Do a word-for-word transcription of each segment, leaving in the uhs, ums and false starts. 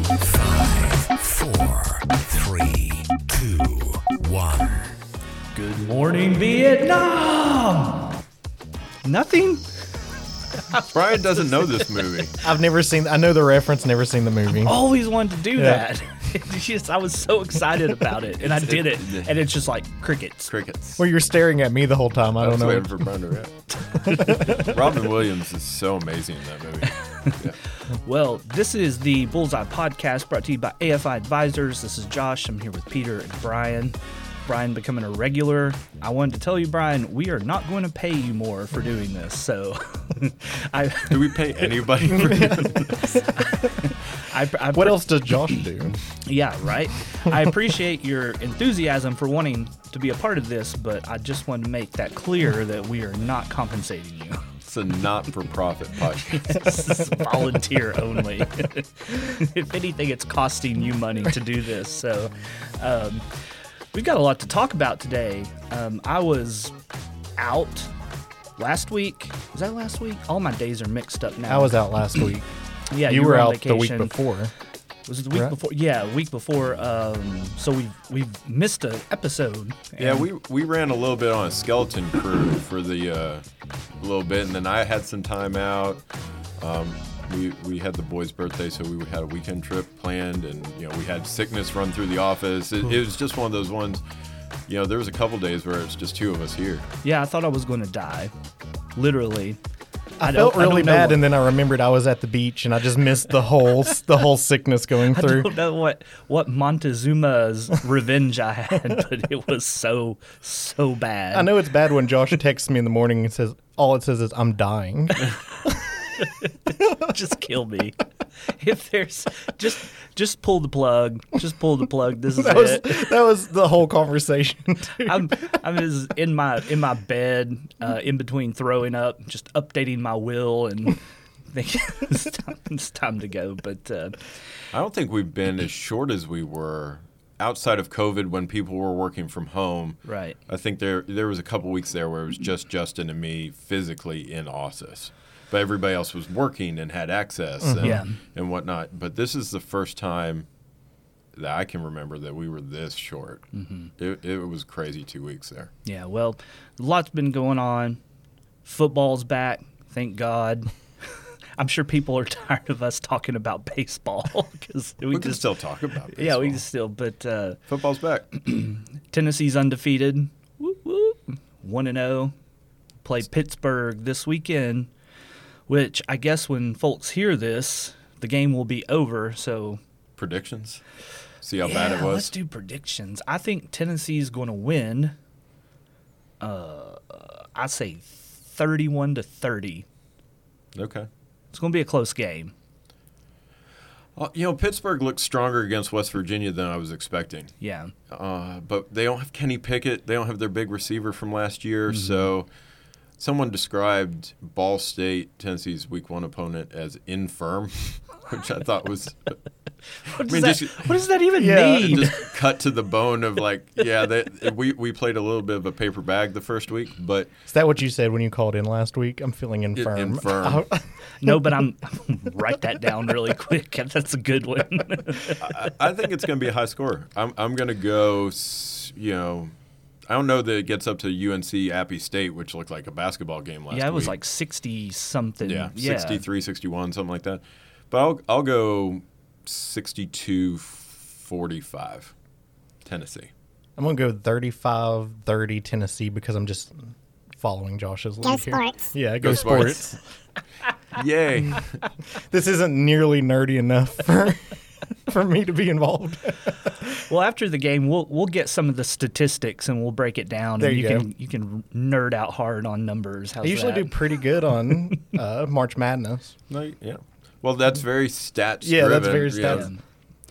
Five, four, three, two, one. Good morning, Vietnam! Nothing? Brian doesn't know this movie. I've never seen. I know the reference. Never seen the movie. Always wanted to do Yeah. that. It's just, I was so excited about it, and I did it, and it's just like crickets. Crickets. Well, you're staring at me the whole time. I I was don't know. waiting for Brian to react. Robin Williams is so amazing in that movie. Yeah. Well, this is the Bullseye Podcast brought to you by A F I Advisors. This is Josh. I'm here with Peter and Brian. Brian becoming a regular. I wanted to tell you, Brian, we are not going to pay you more for doing this. So, I, Do we pay anybody for this? I, I What else does Josh do? Yeah, right. I appreciate your enthusiasm for wanting to be a part of this, but I just wanted to make that clear that we are not compensating you. It's a not-for-profit podcast. This is volunteer only. If anything, it's costing you money to do this. So, um, we've got a lot to talk about today. Um, I was out last week. Was that last week? All my days are mixed up now. I was out last week. Yeah, you, you were on out the week vacation. before. Was it the week Right. before? Yeah, a week before. Um, so we've we've missed an episode. Yeah, And- we we ran a little bit on a skeleton crew for the uh, little bit, and then I had some time out. Um, we we had the boys' birthday, so we had a weekend trip planned, and you know we had sickness run through the office. It, it was just one of those ones. You know, there was a couple days where it's just two of us here. Yeah, I thought I was going to die, literally. I, don't- felt really don't know bad, what- and then I remembered I was at the beach, and I just missed the whole the whole sickness going I through. don't know what what Montezuma's revenge I had, but it was so so bad. I know it's bad when Josh texts me in the morning and says all it says is I'm dying. Just kill me. If there's just just pull the plug. Just pull the plug. This is that was it. that was the whole conversation. Too. I'm I'm just in my in my bed, uh, in between throwing up, just updating my will and thinking it's time, it's time to go. But uh, I don't think we've been as short as we were outside of COVID when people were working from home. right, I think there there was a couple weeks there where it was just Justin and me physically in office, but everybody else was working and had access and, Yeah. and whatnot. But this is the first time that I can remember that we were this short. Mm-hmm. It, it was crazy two weeks there. yeah. Well, a lot's been going on. Football's back, thank God. I'm sure people are tired of us talking about baseball because we, We, can just still talk about baseball. yeah we can still. But uh, Football's back. Tennessee's undefeated, whoop, whoop. one and zero. Play Pittsburgh this weekend. Which I guess when folks hear this, the game will be over. So Predictions? See how yeah, bad it was? let's do predictions. I think Tennessee's going to win. Uh, I say thirty-one to thirty. Okay. It's going to be a close game. Well, you know, Pittsburgh looked stronger against West Virginia than I was expecting. Yeah, Uh, but they don't have Kenny Pickett. They don't have their big receiver from last year. Mm-hmm. So someone described Ball State, Tennessee's week one opponent, as infirm, which I thought was what does, mean, that, just- what does that even Yeah, mean? just cut to the bone of like, yeah, they, we, we played a little bit of a paper bag the first week, but Is that what you said when you called in last week? I'm feeling infirm. infirm. No, but I'm write that down really quick. That's a good one. I, I think it's going to be a high score. I'm, I'm going to go, s- you know, I don't know that it gets up to U N C Appy State, which looked like a basketball game last week. Yeah, it was like sixty something. Yeah, yeah. sixty-three, sixty-one, something like that. But I'll I'll go sixty-two forty-five, Tennessee. I'm gonna go thirty-five thirty Tennessee because I'm just following Josh's lead Go here. sports. Yeah, Go go, sports. sports. Yay. This isn't nearly nerdy enough for for me to be involved. Well, after the game, we'll we'll get some of the statistics and we'll break it down. There and you you go. can you can nerd out hard on numbers. How's I usually that? do pretty good on uh, March Madness. No, yeah. Well, that's very stats Yeah, that's driven. very Yeah. stats.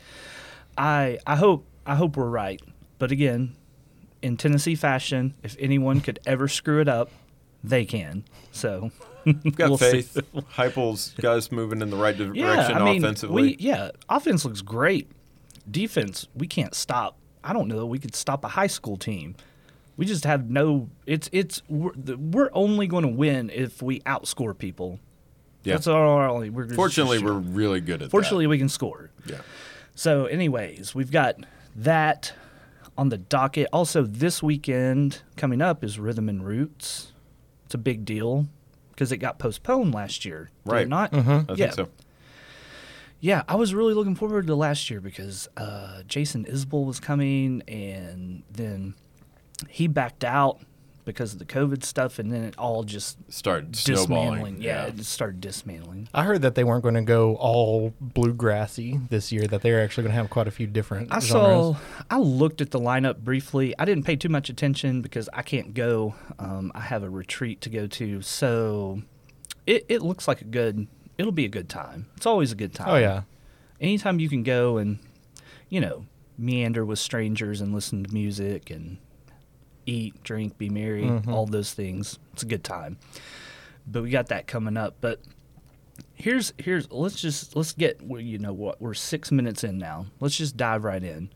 I I hope I hope we're right. But again, in Tennessee fashion, if anyone could ever screw it up, they can. So We've got we'll see. faith. Heupel's got us moving in the right direction Yeah, I mean, offensively. we yeah, offense looks great. Defense, we can't stop. I don't know that we could stop a high school team. We just have no. It's it's we're, the- we're only going to win if we outscore people. Yeah. That's our only. We're just Fortunately, sure. we're really good at Fortunately, we can score. that. Yeah. So, anyways, we've got that on the docket. Also, this weekend coming up is Rhythm and Roots. It's a big deal because it got postponed last year. Did Right. it not? I Yeah. think so. Yeah, I was really looking forward to last year because uh, Jason Isbell was coming, and then he backed out because of the COVID stuff, and then it all just Started dismantling. snowballing. Yeah, it just started dismantling. I heard that they weren't going to go all bluegrassy this year, that they're actually going to have quite a few different I genres. saw, I looked at the lineup briefly. I didn't pay too much attention because I can't go. Um, I have a retreat to go to, so it, it looks like a good, it'll be a good time. It's always a good time. Oh, yeah. Anytime you can go and, you know, meander with strangers and listen to music and eat, drink, be merry, Mhm. all those things. It's a good time. But we got that coming up. But here's here's let's just let's get you know what we're six minutes in now. Let's just dive right in.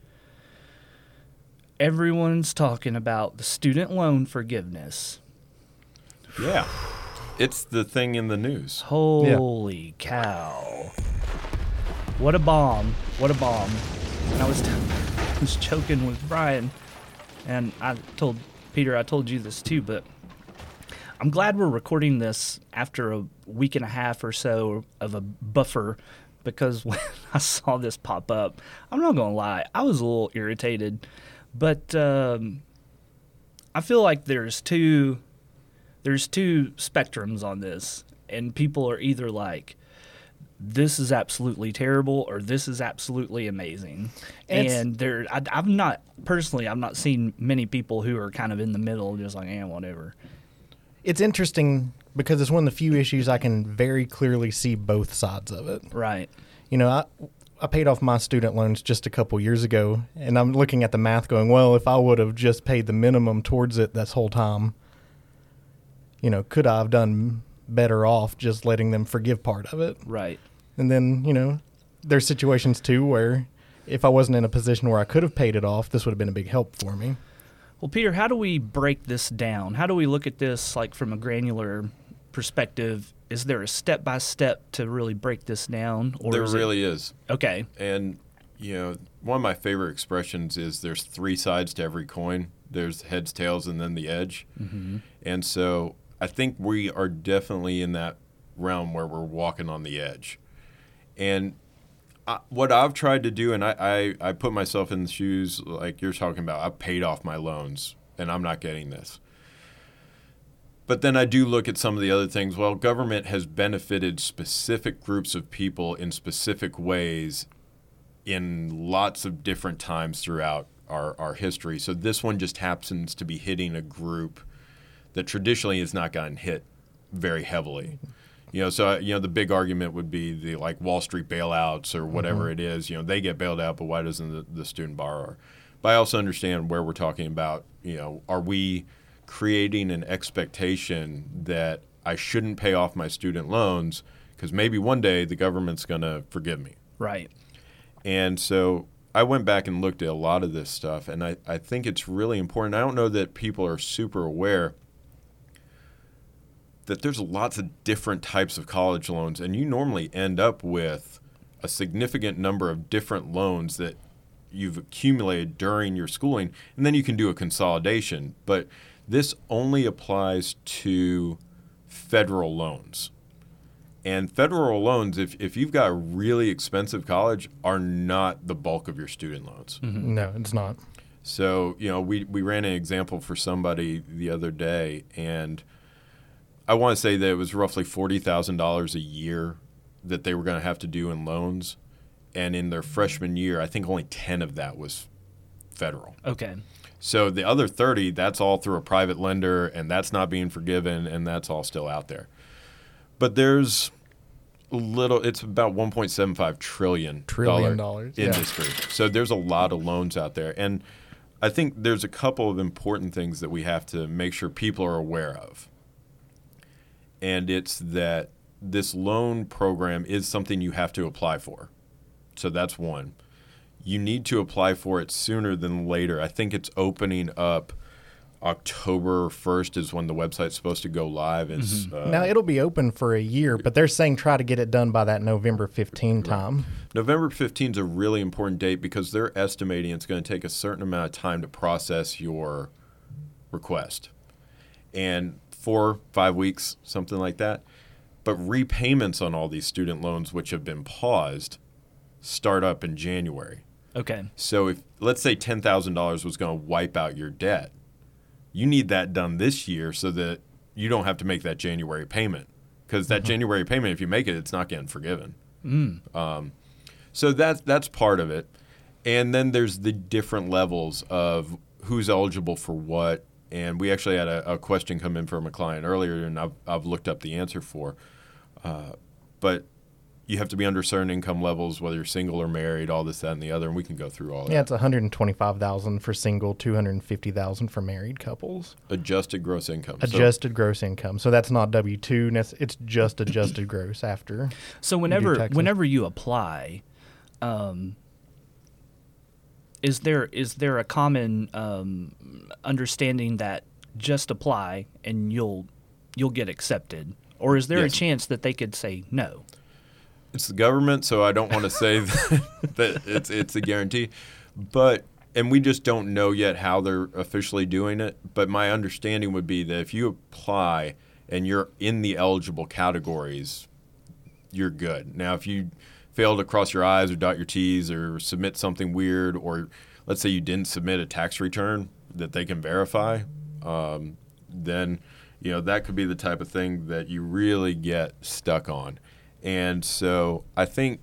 Everyone's talking about the student loan forgiveness. Yeah. It's the thing in the news. Holy cow! What a bomb! What a bomb! And I was I was joking with Brian, and I told Peter I told you this too, but I'm glad we're recording this after a week and a half or so of a buffer, because when I saw this pop up, I'm not gonna lie, I was a little irritated, but um, I feel like there's two there's two spectrums on this, and people are either like, this is absolutely terrible, or this is absolutely amazing. It's- And there, I, I'm not personally, I'm not seeing many people who are kind of in the middle, just like, eh, whatever. It's interesting because it's one of the few issues I can very clearly see both sides of it. Right. You know, I I paid off my student loans just a couple years ago, and I'm looking at the math going, well, if I would have just paid the minimum towards it this whole time, you know, could I have done better off just letting them forgive part of it? Right. And then, you know, there's situations too where if I wasn't in a position where I could have paid it off, this would have been a big help for me. Well, Peter, how do we break this down? How do we look at this like from a granular perspective? Is there a step by step to really break this down? Or There is it- really is. Okay. And, you know, one of my favorite expressions is there's three sides to every coin. There's heads, tails, and then the edge. Mm-hmm. And so I think we are definitely in that realm where we're walking on the edge. And I, what I've tried to do, and I, I, I put myself in the shoes like you're talking about, I've paid off my loans, and I'm not getting this. But then I do look at some of the other things. Well, government has benefited specific groups of people in specific ways in lots of different times throughout our, our history. So this one just happens to be hitting a group that traditionally has not gotten hit very heavily. You know, so, you know, the big argument would be the, like, Wall Street bailouts or whatever it is. You know, they get bailed out, but why doesn't the, the student borrower? But I also understand where we're talking about, you know, are we creating an expectation that I shouldn't pay off my student loans because maybe one day the government's going to forgive me? Right. And so I went back and looked at a lot of this stuff, and I, I think it's really important. I don't know that people are super aware that there's lots of different types of college loans, and you normally end up with a significant number of different loans that you've accumulated during your schooling, and then you can do a consolidation. But this only applies to federal loans. And federal loans, if, if you've got a really expensive college, are not the bulk of your student loans. No, it's not. So, you know, we, we ran an example for somebody the other day, and I want to say that it was roughly forty thousand dollars a year that they were going to have to do in loans. And in their freshman year, I think only ten of that was federal. Okay. So the other thirty, that's all through a private lender, and that's not being forgiven, and that's all still out there. But there's a little, it's about one point seven five trillion Trillion dollars, yeah. industry. So there's a lot of loans out there. And I think there's a couple of important things that we have to make sure people are aware of. And it's that this loan program is something you have to apply for. So that's one. You need to apply for it sooner than later. I think it's opening up October first is when the website's supposed to go live. It's, Mm-hmm. uh, Now it'll be open for a year, but they're saying try to get it done by that November fifteenth time. November fifteenth is a really important date because they're estimating it's going to take a certain amount of time to process your request. And four, five weeks, something like that. But repayments on all these student loans, which have been paused, start up in January. Okay. So if, let's say ten thousand dollars was going to wipe out your debt, you need that done this year so that you don't have to make that January payment. Because that January payment, if you make it, it's not getting forgiven. Mm. Um, so that's, that's part of it. And then there's the different levels of who's eligible for what. And we actually had a, a question come in from a client earlier, and I've, I've looked up the answer for. Uh, but you have to be under certain income levels, whether you're single or married, all this, that, and the other, and we can go through all Yeah, that. it's one hundred twenty-five thousand dollars for single, two hundred fifty thousand dollars for married couples. Adjusted gross income. So- Adjusted gross income. So that's not W two. It's it's just adjusted gross after. So whenever taxes. whenever you apply, um, is there is there a common um, understanding that just apply and you'll you'll get accepted, or is there Yes. a chance that they could say no? It's the government, so I don't want to say that, that it's it's a guarantee. But and we just don't know yet how they're officially doing it. But my understanding would be that if you apply and you're in the eligible categories, you're good. Now, if you fail to cross your I's or dot your T's or submit something weird, or let's say you didn't submit a tax return that they can verify, um, then you know that could be the type of thing that you really get stuck on. And so I think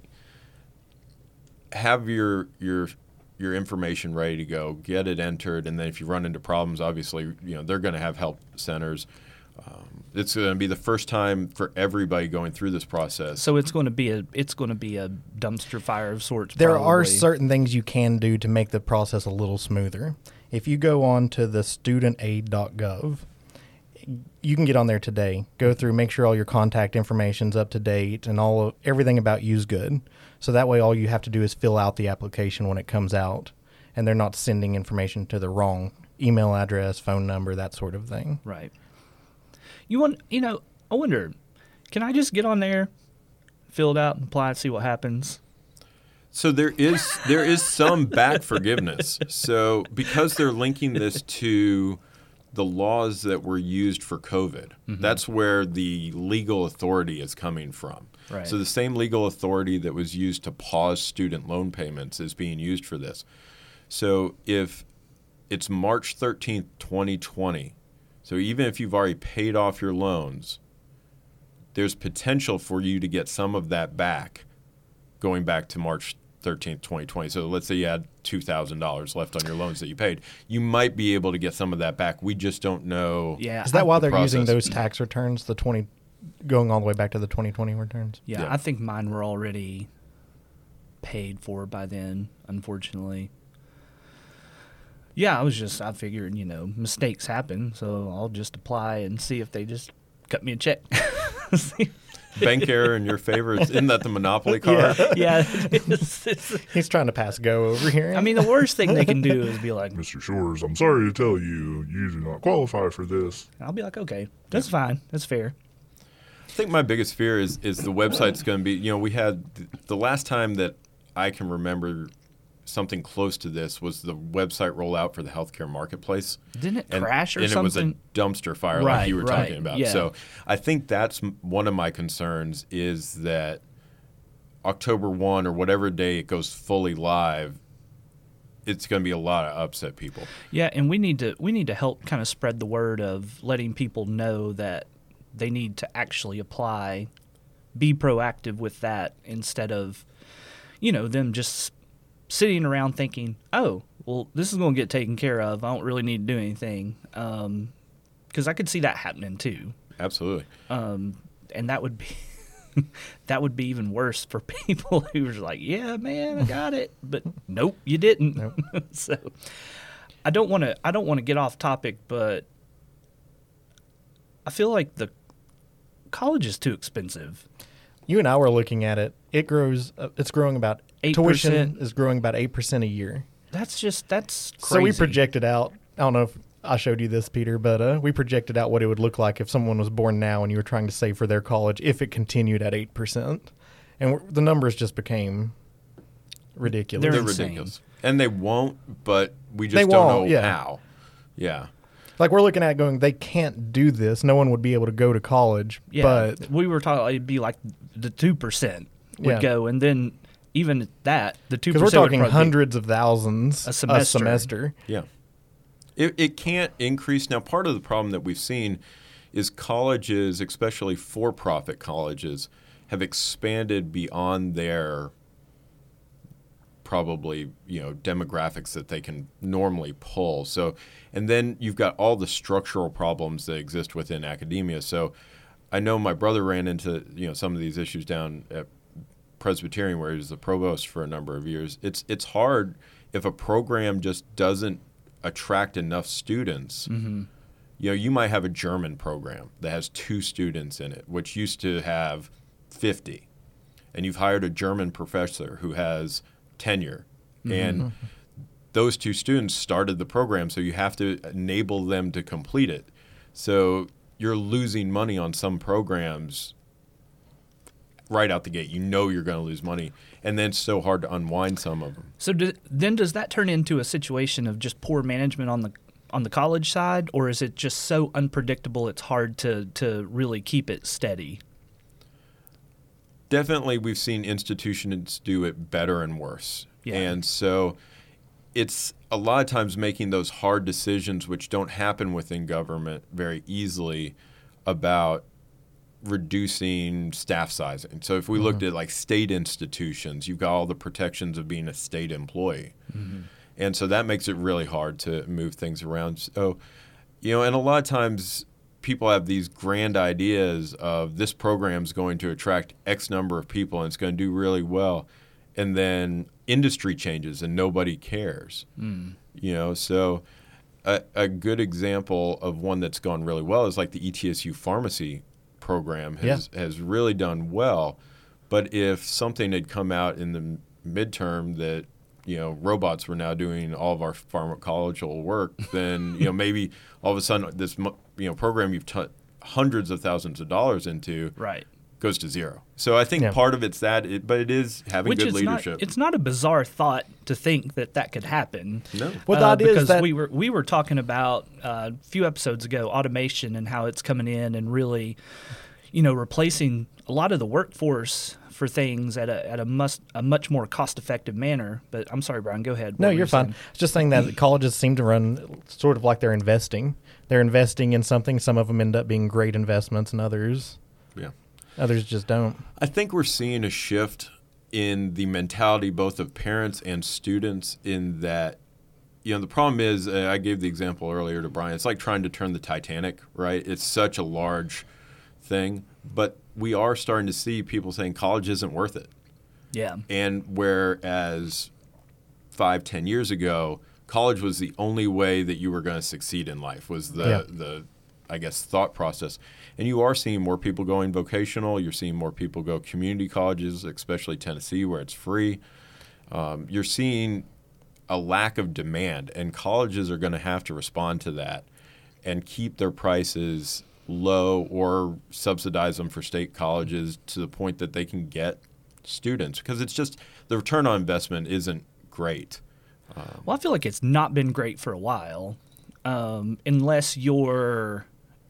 have your your your information ready to go, get it entered, and then if you run into problems, obviously, you know, they're going to have help centers. Um, it's going to be the first time for everybody going through this process. So it's going to be a it's going to be a dumpster fire of sorts. There are probably. certain things you can do to make the process a little smoother. If you go on to the student aid dot gov, you can get on there today, go through, make sure all your contact information's up to date and all of, everything about you's good. So that way all you have to do is fill out the application when it comes out, and they're not sending information to the wrong email address, phone number, that sort of thing. Right. You want you know, I wonder, can I just get on there, fill it out, and apply, and see what happens? So there is there is some back forgiveness. So because they're linking this to the laws that were used for COVID, Mm-hmm. that's where the legal authority is coming from. Right. So the same legal authority that was used to pause student loan payments is being used for this. So if it's March thirteenth, twenty twenty, so even if you've already paid off your loans, there's potential for you to get some of that back going back to March thirteenth, twenty twenty. So let's say you had two thousand dollars left on your loans that you paid. You might be able to get some of that back. We just don't know. Yeah. Is that I, why the they're using process. those tax returns, the twenty, going all the way back to the twenty twenty returns? Yeah, Yeah. I think mine were already paid for by then, unfortunately. Yeah, I was just, I figured, you know, mistakes happen, so I'll just apply and see if they just cut me a check. See- Bank error in your favor. Isn't that the Monopoly card? yeah, it's, it's, He's trying to pass go over here. I mean, the worst thing they can do is be like, Mister Shores, I'm sorry to tell you, you do not qualify for this. I'll be like, okay, that's fine, that's fair. I think my biggest fear is is the website's going to be, you know, we had the last time that I can remember something close to this was the website rollout for the healthcare marketplace. Didn't it And, crash or and something? it was a dumpster fire like Right, you were right, talking about. yeah. So I think that's m- one of my concerns is that October first or whatever day it goes fully live, it's going to be a lot of upset people. Yeah, and we need to we need to help kind of spread the word of letting people know that they need to actually apply, be proactive with that instead of, you know, them just sitting around thinking, oh, well, this is going to get taken care of. I don't really need to do anything. Um, because I could see that happening too. Absolutely. Um, and that would be that would be even worse for people who are like, yeah, man, I got it, but nope, you didn't. Nope. So I don't want to I don't want to get off topic, but I feel like the college is too expensive. You and I were looking at it. It grows. Uh, it's growing about eight tuition percent. is growing about eight percent a year. That's just that's crazy. So we projected out. I don't know if I showed you this, Peter, but uh, we projected out what it would look like if someone was born now and you were trying to save for their college if it continued at eight percent. And we're, the numbers just became ridiculous. They're They're insane. ridiculous. And they won't, but we just They don't won't, know yeah. how. Yeah. Like, we're looking at going, they can't do this. No one would be able to go to college. Yeah, But we were talking. It'd be like the two percent would Yeah. go, and then even at that, the two because percent. we're talking hundreds of thousands A semester. a semester. Yeah. It, it can't increase. Now, part of the problem that we've seen is colleges, especially for-profit colleges, have expanded beyond their probably, you know, demographics that they can normally pull. So, and then you've got all the structural problems that exist within academia. So I know my brother ran into, you know, some of these issues down at Presbyterian where he was the provost for a number of years. It's it's hard if a program just doesn't attract enough students. Mm-hmm. You know, you might have a German program that has two students in it, which used to have fifty. And you've hired a German professor who has tenure. Mm-hmm. And those two students started the program, so you have to enable them to complete it. So you're losing money on some programs right out the gate. You know you're going to lose money. And then it's so hard to unwind some of them. So do, then does that turn into a situation of just poor management on the on the college side, or is it just so unpredictable it's hard to, to really keep it steady? Definitely we've seen institutions do it better and worse. Yeah. And so it's a lot of times making those hard decisions which don't happen within government very easily about reducing staff sizing. So if we mm-hmm. looked at like state institutions, you've got all the protections of being a state employee. Mm-hmm. And so that makes it really hard to move things around. So, you know, and a lot of times people have these grand ideas of this program's going to attract X number of people and it's going to do really well. And then industry changes and nobody cares. Mm. You know, so a, a good example of one that's gone really well is like the E T S U pharmacy program has, yeah. has really done well. But if something had come out in the midterm that, you know, robots were now doing all of our pharmacological work, then, you know, maybe all of a sudden this, you know, program you've t- hundreds of thousands of dollars into right. goes to zero. So I think yeah. part of it's that, it, but it is having Which good is leadership. Not, it's not a bizarre thought to think that that could happen. No. Well, uh, that is because that we were we were talking about uh, a few episodes ago automation and how it's coming in and really, you know, replacing a lot of the workforce for things at a at a much a much more cost effective manner. But I'm sorry, Brian, go ahead. What No, were you're you fine. saying? It's just saying that colleges seem to run sort of like they're investing. They're investing in something. Some of them end up being great investments, and others, Yeah. others just don't. I think we're seeing a shift in the mentality both of parents and students in that, you know, the problem is, uh, I gave the example earlier to Brian, it's like trying to turn the Titanic, right? It's such a large thing, but we are starting to see people saying college isn't worth it. Yeah. And whereas five, ten years ago, college was the only way that you were going to succeed in life, was the, Yeah. the I guess, thought process. And you are seeing more people going vocational. You're seeing more people go community colleges, especially Tennessee, where it's free. Um, you're seeing a lack of demand, and colleges are going to have to respond to that and keep their prices low or subsidize them for state colleges to the point that they can get students, because it's just the return on investment isn't great. Um, Well, I feel like it's not been great for a while, um, unless you're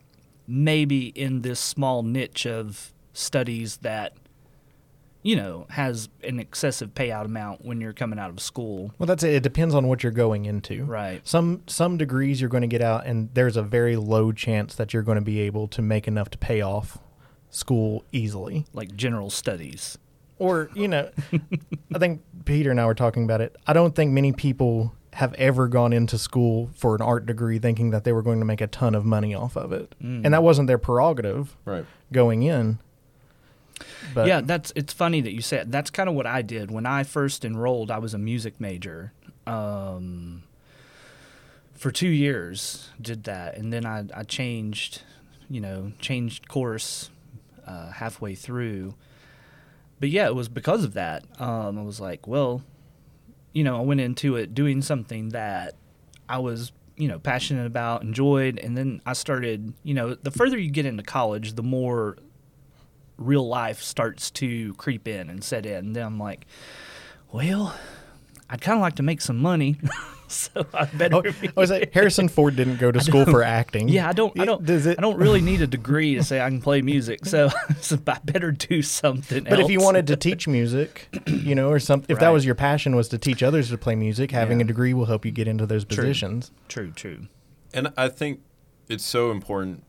maybe in this small niche of studies that, you know, has an excessive payout amount when you're coming out of school. Well, that's it. It depends on what you're going into. Right. Some some degrees you're going to get out, and there's a very low chance that you're going to be able to make enough to pay off school easily. Like general studies. Or, you know, I think Peter and I were talking about it. I don't think many people have ever gone into school for an art degree thinking that they were going to make a ton of money off of it. Mm. And that wasn't their prerogative right. going in. But yeah, that's it's funny that you said that's kind of what I did when I first enrolled. I was a music major um, for two years. Did that, and then I, I changed, you know, changed course uh, halfway through. But yeah, it was because of that. Um, I was like, well, you know, I went into it doing something that I was you know, passionate about, enjoyed, and then I started, you know, the further you get into college, the more real life starts to creep in and set in. And then I'm like, well, I'd kind of like to make some money, so I better. Oh, be- I was like, Harrison Ford didn't go to school for acting. Yeah, I don't. I don't. Does it- I don't really need a degree to say I can play music, so, so I better do something else. But if you wanted to teach music, you know, or something, if that Right. was your passion, was to teach others to play music, having Yeah. a degree will help you get into those True. positions. True, true. And I think it's so important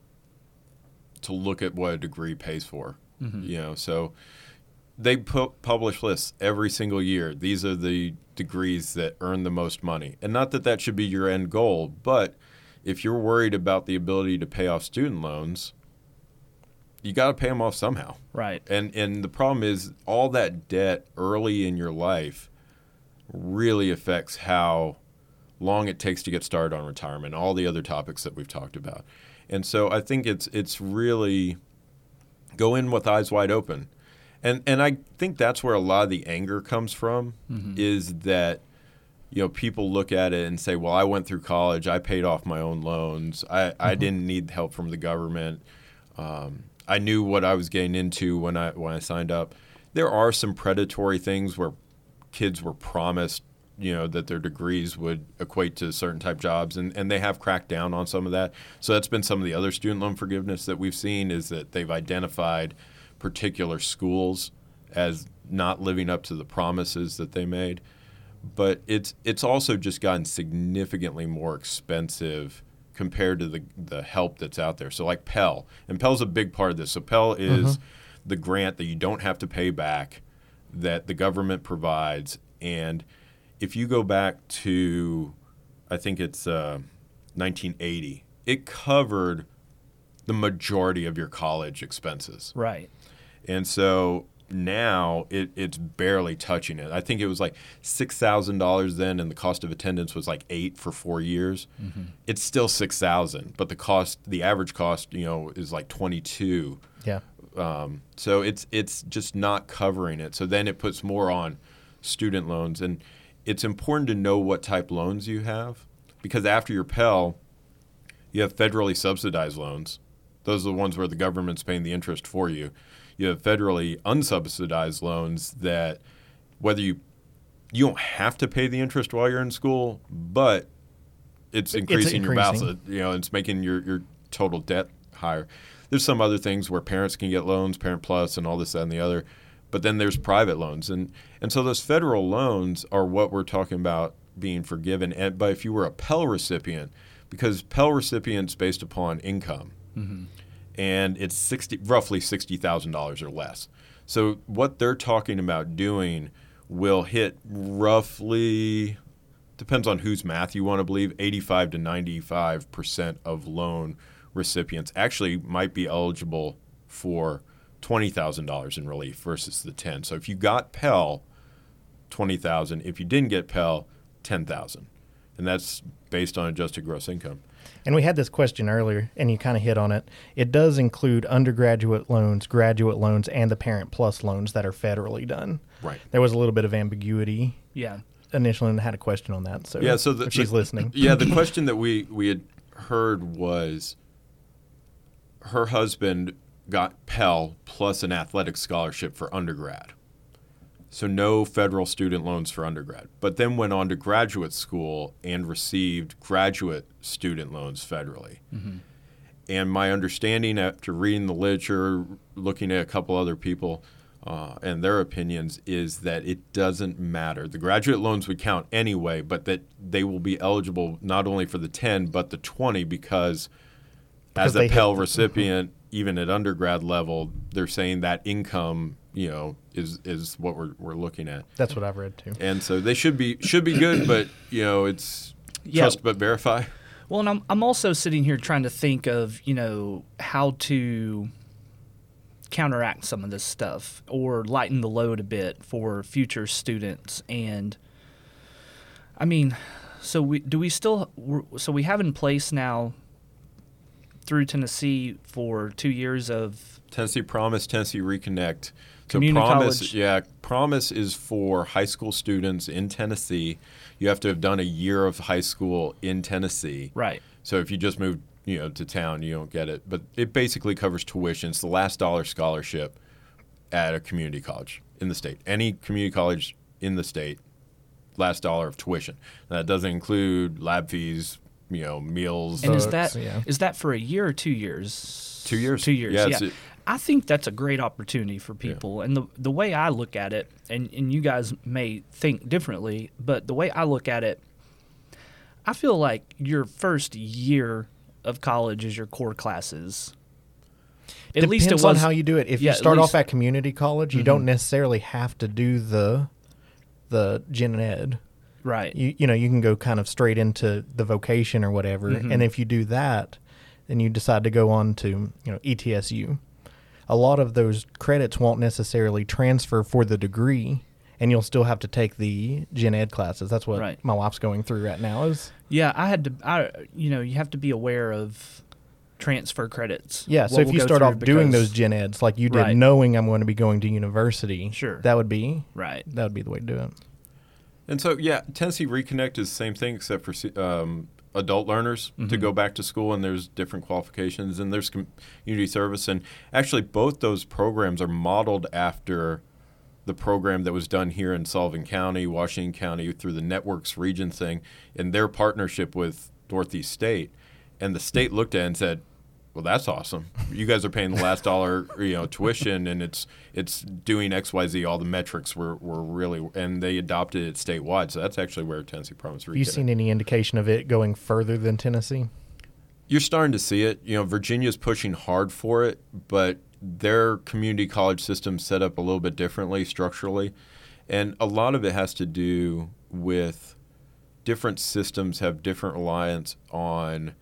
to look at what a degree pays for. Mm-hmm. You know, so they pu- publish lists every single year. These are the degrees that earn the most money. And not that that should be your end goal, but if you're worried about the ability to pay off student loans, you got to pay them off somehow. Right. And and the problem is all that debt early in your life really affects how long it takes to get started on retirement, all the other topics that we've talked about. And so I think it's it's really go in with eyes wide open. And and I think that's where a lot of the anger comes from, Mm-hmm. is that you know people look at it and say, well, I went through college, I paid off my own loans, I, Mm-hmm. I didn't need help from the government. Um, I knew what I was getting into when I when I signed up. There are some predatory things where kids were promised, you know, that their degrees would equate to certain type jobs, and, and they have cracked down on some of that. So that's been some of the other student loan forgiveness that we've seen, is that they've identified particular schools as not living up to the promises that they made. But it's it's also just gotten significantly more expensive compared to the the help that's out there. So like Pell, and Pell's a big part of this. So Pell is the grant that you don't have to pay back, that the government provides. And if you go back to, I think it's uh, nineteen eighty, it covered the majority of your college expenses. Right. And so now it, it's barely touching it. I think it was like six thousand dollars then, and the cost of attendance was like eight for four years. Mm-hmm. It's still six thousand dollars, but the cost, the average cost, you know, is like twenty-two. Yeah. Um, so it's it's just not covering it. So then it puts more on student loans, and it's important to know what type loans you have, because after your Pell, you have federally subsidized loans. Those are the ones where the government's paying the interest for you. You have federally unsubsidized loans that whether you you don't have to pay the interest while you're in school, but it's increasing, your increasing. balance. You know, it's making your, your total debt higher. There's some other things where parents can get loans, Parent Plus, and all this, that, and the other. But then there's private loans, and and so those federal loans are what we're talking about being forgiven. And but if you were a Pell recipient, because Pell recipients based upon income. Mm-hmm. And it's sixty, roughly sixty thousand dollars or less. So what they're talking about doing will hit roughly, depends on whose math you want to believe, eighty-five to ninety-five percent of loan recipients actually might be eligible for twenty thousand dollars in relief versus the ten. So if you got Pell, twenty thousand dollars. If you didn't get Pell, ten thousand dollars. And that's based on adjusted gross income. And we had this question earlier, and you kind of hit on it. It does include undergraduate loans, graduate loans, and the Parent Plus loans that are federally done. Right. There was a little bit of ambiguity Yeah. initially, and I had a question on that. So Yeah, so the, if she's the- listening. Yeah, the question that we, we had heard was her husband got Pell plus an athletic scholarship for undergrad. So no federal student loans for undergrad, but then went on to graduate school and received graduate student loans federally. Mm-hmm. And my understanding after reading the literature, looking at a couple other people uh, and their opinions, is that it doesn't matter. The graduate loans would count anyway, but that they will be eligible not only for the ten, but the twenty, because, Because as they a hit Pell the- recipient, even at undergrad level, they're saying that income, you know, is is what we're we're looking at. That's what I've read too. And so they should be should be good, but you know, it's Yeah. trust but verify. Well, and I'm I'm also sitting here trying to think of, you know, how to counteract some of this stuff or lighten the load a bit for future students. And I mean, so we do we still so we have in place now through Tennessee for two years of Tennessee Promise, Tennessee Reconnect. Community Promise, college. yeah, Promise is for high school students in Tennessee. You have to have done a year of high school in Tennessee. Right. So if you just moved, you know, to town, you don't get it. But it basically covers tuition. It's the last dollar scholarship at a community college in the state. Any community college in the state, last dollar of tuition. Now, that doesn't include lab fees, you know, meals. And is Books, that is yeah. that for a year or two years? Two years. Two years. Yeah, Yeah. it's a- I think that's a great opportunity for people. And the the way I look at it, and, and you guys may think differently, but the way I look at it, I feel like your first year of college is your core classes. At Depends least it was on how you do it. If yeah, you at start least- off at community college, you don't necessarily have to do the the gen ed. right. You you know you can go kind of straight into the vocation or whatever, Mm-hmm. and if you do that, then you decide to go on to you know E T S U. A lot of those credits won't necessarily transfer for the degree, and you'll still have to take the gen ed classes. That's what Right. my wife's going through right now. Is Yeah, I had to. I you know you have to be aware of transfer credits. yeah. So what if we'll you go start through off doing because- those gen eds like you did, Right. knowing I'm going to be going to university, Sure. that would be right. that would be the way to do it. And so, yeah, Tennessee Reconnect is the same thing except for um, adult learners to go back to school, and there's different qualifications, and there's community service. And actually, both those programs are modeled after the program that was done here in Sullivan County, Washington County, through the Networks Region thing, in their partnership with Northeast State. And the state looked at it and said, well, that's awesome. You guys are paying the last dollar, you know, tuition, and it's it's doing X, Y, Z. All the metrics were, were really, and they adopted it statewide. So that's actually where Tennessee Promise Have you Reconnect. seen any indication of it going further than Tennessee? You're starting to see it. You know, Virginia's pushing hard for it, but their community college system's set up a little bit differently structurally, and a lot of it has to do with different systems have different reliance on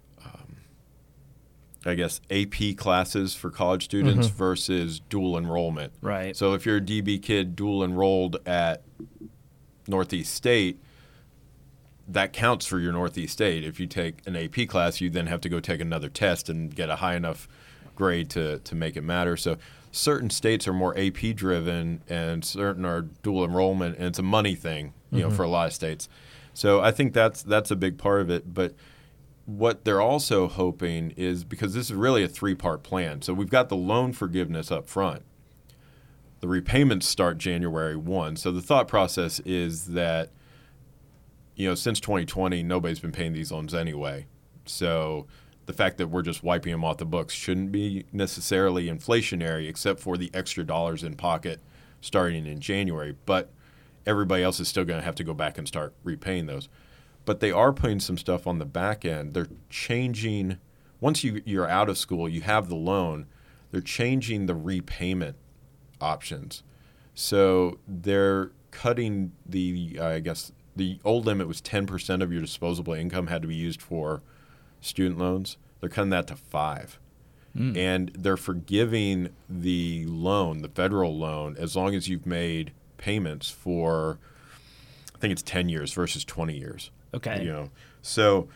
I guess, A P classes for college students versus dual enrollment. Right. So if you're a D B kid dual enrolled at Northeast State, that counts for your Northeast State. If you take an A P class, you then have to go take another test and get a high enough grade to, to make it matter. So certain states are more A P driven and certain are dual enrollment, and it's a money thing, you know, for a lot of states. So I think that's that's a big part of it. But what they're also hoping is, because this is really a three-part plan. So we've got the loan forgiveness up front. The repayments start January first. So the thought process is that, you know, since twenty twenty, nobody's been paying these loans anyway. So the fact that we're just wiping them off the books shouldn't be necessarily inflationary, except for the extra dollars in pocket starting in January. But everybody else is still going to have to go back and start repaying those. But they are putting some stuff on the back end. They're changing, once you, you're out of school, you have the loan, they're changing the repayment options. So they're cutting the, I guess, the old limit was ten percent of your disposable income had to be used for student loans. They're cutting that to five. Mm. And they're forgiving the loan, the federal loan, as long as you've made payments for, I think it's ten years versus twenty years. Okay. You know, so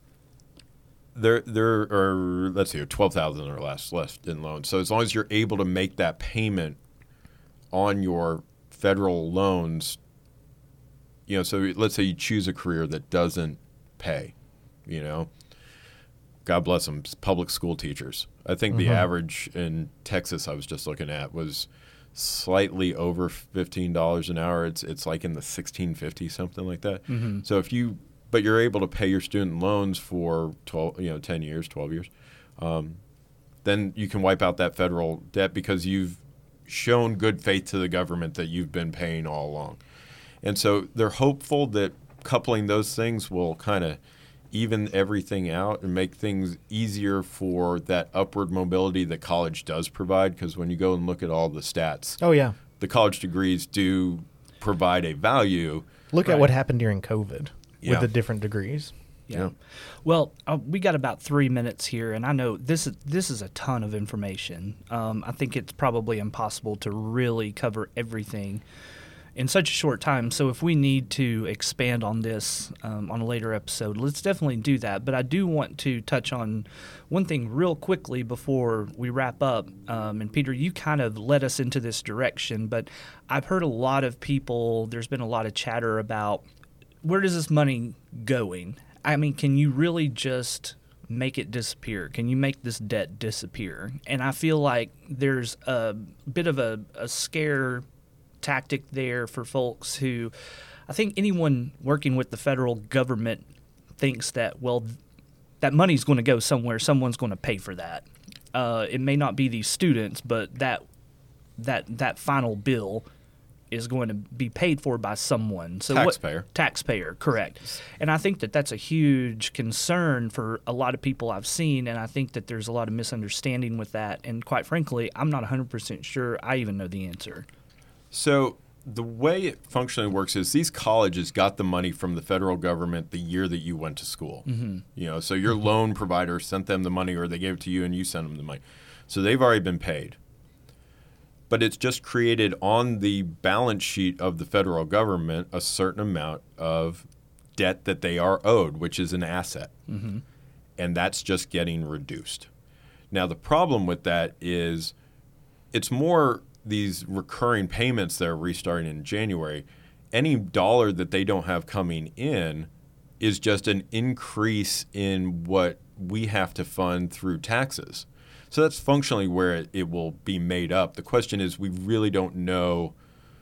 there there are, let's see, twelve thousand or less left in loans. So as long as you're able to make that payment on your federal loans, you know, so let's say you choose a career that doesn't pay, you know, God bless them, public school teachers. I think the average in Texas I was just looking at was slightly over fifteen dollars an hour. It's it's like in the sixteen fifty, something like that. Mm-hmm. So if you, but you're able to pay your student loans for twelve, you know, ten years, twelve years, um, then you can wipe out that federal debt because you've shown good faith to the government that you've been paying all along. And so they're hopeful that coupling those things will kind of even everything out and make things easier for that upward mobility that college does provide. Because when you go and look at all the stats, Oh, yeah. the college degrees do provide a value. Look Right. at what happened during COVID Yeah. with the different degrees. Yeah. Well, uh, we got about three minutes here, and I know this is this is a ton of information. Um, I think it's probably impossible to really cover everything in such a short time. So if we need to expand on this um, on a later episode, let's definitely do that. But I do want to touch on one thing real quickly before we wrap up. Um, and Peter, you kind of led us into this direction, but I've heard a lot of people, there's been a lot of chatter about where does this money going? I mean, can you really just make it disappear? Can you make this debt disappear? And I feel like there's a bit of a, a scare tactic there for folks who, I think anyone working with the federal government thinks that, well, that money's going to go somewhere. Someone's going to pay for that. Uh, it may not be these students, but that that that final bill is going to be paid for by someone. So Taxpayer. What, taxpayer, correct. And I think that that's a huge concern for a lot of people I've seen, and I think that there's a lot of misunderstanding with that. And quite frankly, I'm not one hundred percent sure I even know the answer. So the way it functionally works is these colleges got the money from the federal government the year that you went to school. Mm-hmm. You know, so your loan provider sent them the money, or they gave it to you and you sent them the money. So they've already been paid. But it's just created on the balance sheet of the federal government a certain amount of debt that they are owed, which is an asset. Mm-hmm. And that's just getting reduced. Now, the problem with that is it's more these recurring payments that are restarting in January. Any dollar that they don't have coming in is just an increase in what we have to fund through taxes. So that's functionally where it, it will be made up. The question is, we really don't know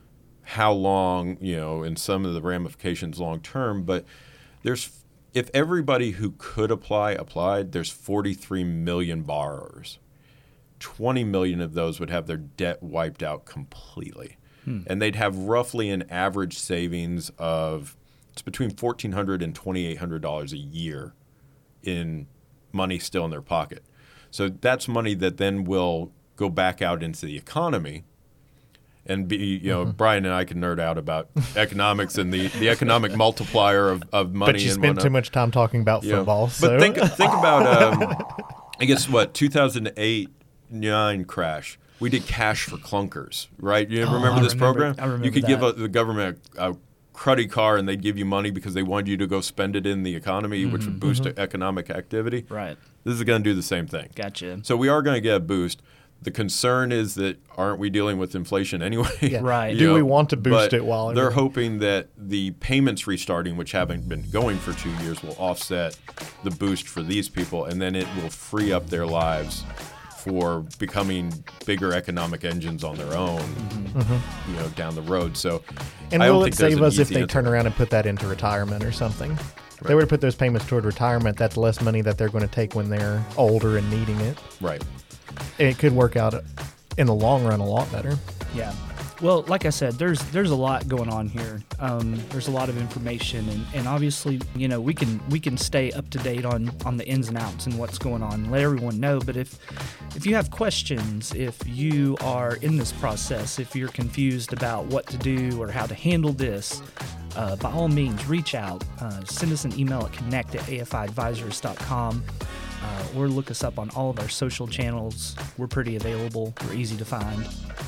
how long, you know, and some of the ramifications long term, but there's, if everybody who could apply applied, there's forty-three million borrowers. twenty million of those would have their debt wiped out completely. Hmm. And they'd have roughly an average savings of, it's between fourteen hundred dollars and twenty-eight hundred dollars a year in money still in their pocket. So that's money that then will go back out into the economy and be, you know, mm-hmm. Brian and I can nerd out about economics and the, the economic multiplier of, of money. But you and spent whatnot. too much time talking about You know, football. But so. think, think about, um, I guess, what, two thousand eight nine crash. We did Cash for Clunkers, right? You Oh, remember I this remember- program? I remember You could give that. a, the government a, a cruddy car and they'd give you money because they wanted you to go spend it in the economy, which would boost economic activity. Right. This is going to do the same thing. Gotcha. So we are going to get a boost. The concern is that aren't we dealing with inflation anyway? Yeah. Right. You Do know, we want to boost but it while they're everything- hoping that the payments restarting, which haven't been going for two years, will offset the boost for these people, and then it will free up their lives for becoming bigger economic engines on their own, Mm-hmm. you know, down the road. So, And I don't will it think there's save an us if easy they answer. turn around and put that into retirement or something? If they Right. were to put those payments toward retirement, that's less money that they're going to take when they're older and needing it. Right. And it could work out in the long run a lot better. Yeah. Well, like I said, there's there's a lot going on here. Um, there's a lot of information, and, and obviously, you know, we can we can stay up to date on, on the ins and outs and what's going on, let everyone know. But if if you have questions, if you are in this process, if you're confused about what to do or how to handle this, uh, by all means, reach out. Uh, send us an email at connect at a f i advisors dot com. Uh, or look us up on all of our social channels. We're pretty available. We're easy to find.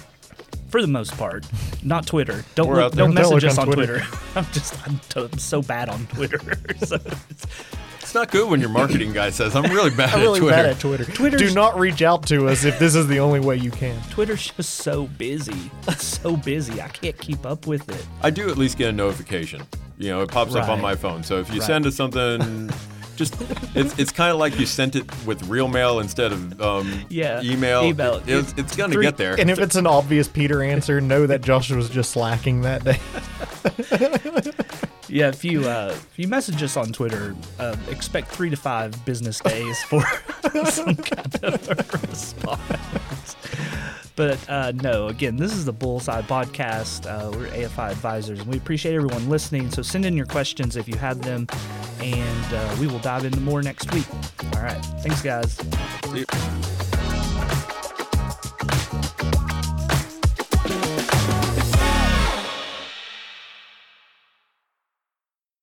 For the most part, not Twitter. Don't We're look, out there. don't Don't message look us on on Twitter. Twitter. I'm just I'm, to, I'm so bad on Twitter. so it's, It's not good when your marketing guy says, I'm really bad I'm really at Twitter. bad at Twitter. Twitter's- Do not reach out to us if this is the only way you can. Twitter's just so busy. It's so busy. I can't keep up with it. I do at least get a notification. You know, it pops up on Right. my phone. So if you Right. send us something, just it's it's kind of like you sent it with real mail instead of um, Yeah, email. email. It- it's it's going to Three- get there. And if it's an obvious Peter answer, know that Josh was just slacking that day. Yeah, if you uh, if you message us on Twitter, uh, expect three to five business days for some kind of a response. But uh, no, again, this is the Bullseye Podcast. Uh, we're A F I Advisors, and we appreciate everyone listening. So send in your questions if you have them, and uh, we will dive into more next week. All right. Thanks, guys. See you.